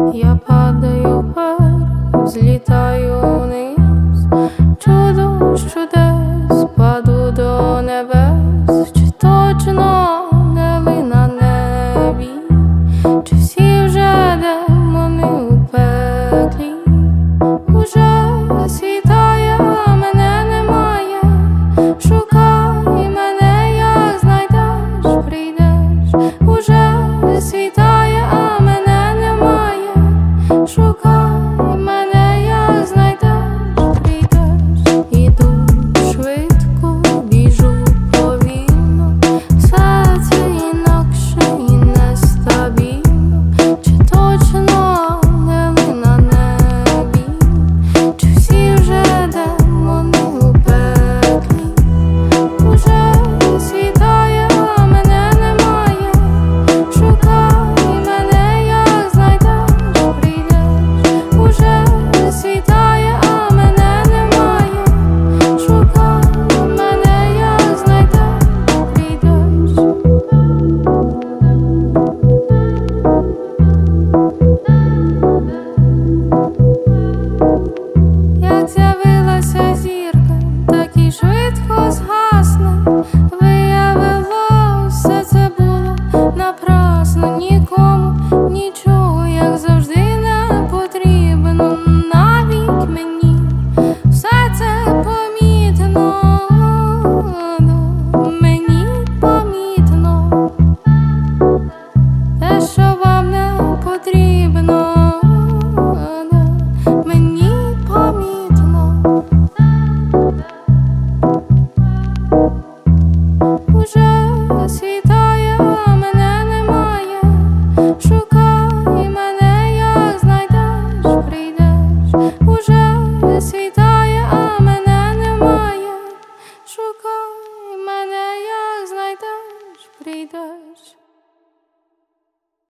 Я падаю вверх, злітаю вниз, чудо з чудес, паду до небес. Чи точно не ви на небі, чи всі вже демони у пеклі? Уже світає, а мене немає. Шукай мене, як знайдеш, прийдеш. Уже світає, а мене немає. Шукай мене, як знайдеш, прийдеш. Іду швидко, біжу повільно, все це інакше і нестабільно. Чи точно не ви на небі, чи всі вже демони у пеклі? Уже світає, а мене немає. Шукай мене, як знайдеш, прийдеш. Уже світає, а мене немає. Шукай мене, як знайдеш, прийдеш. Як з'явилася зірка, так і швидко згасне. Виявилося, все це було напрасно. Нікому нічого, як завжди, не потрібно. Навіть мені все це помітно, мені помітно. Те, що вам не потрібно, мені помітно. Уже світає, а мене немає. Шукай мене, як знайдеш, прийдеш. Уже світає, а мене немає. Шукай мене, як знайдеш, прийдеш.